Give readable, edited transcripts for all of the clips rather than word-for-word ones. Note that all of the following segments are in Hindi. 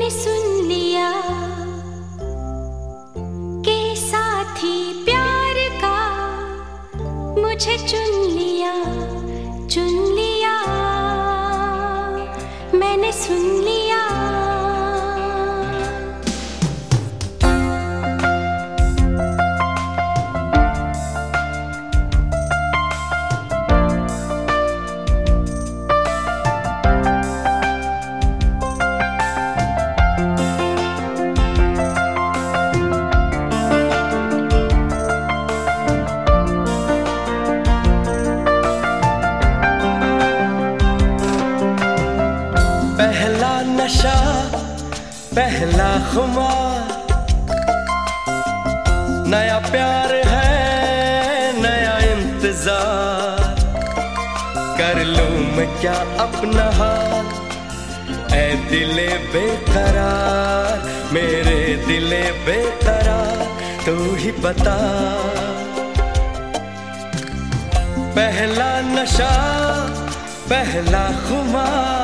मैंने सुन लिया के साथी प्यार का मुझे चुन लिया, मैंने सुन लिया। पहला नशा, पहला खुमार, नया प्यार है, नया इंतजार। कर लूं मैं क्या अपना हाल, ऐ दिले बेकरार, मेरे दिले बेकरार, तू ही बता। पहला नशा, पहला खुमार,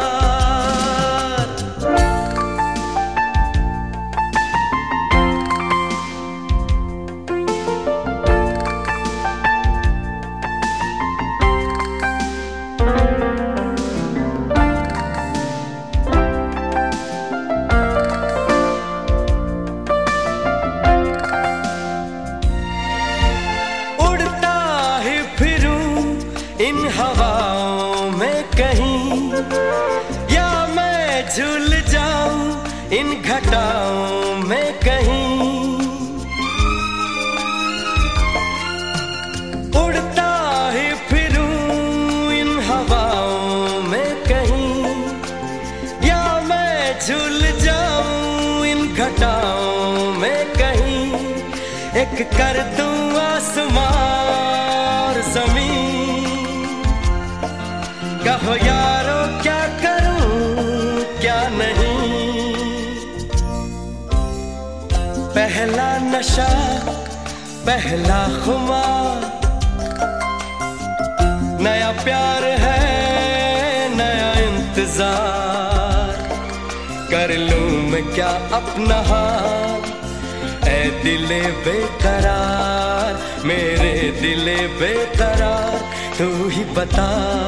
इन हवाओं में कहीं, या मैं झूल जाऊं इन घटाओं में कहीं। उड़ता ही फिरूं इन हवाओं में कहीं, या मैं झूल जाऊं इन घटाओं में कहीं। एक कर दूं आसमां और ज़मीन, कहो यारो क्या करूं क्या नहीं। पहला नशा, पहला खुमार, नया प्यार है, नया इंतजार। कर लूं मैं क्या अपना हाल, ऐ दिले बेकरार, मेरे दिले बेकरार, तू ही बता।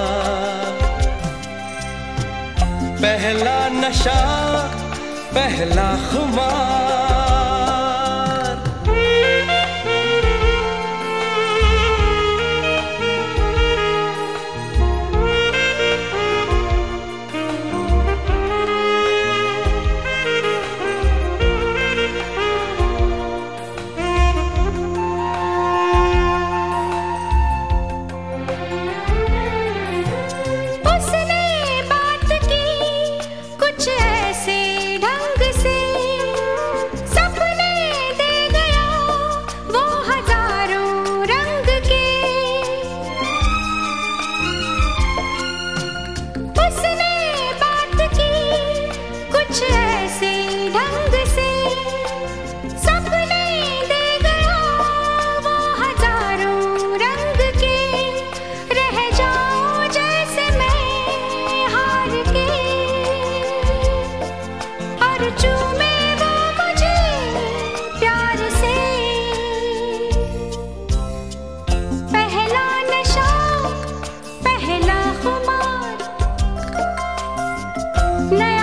पहला नशा, पहला खुमार। नया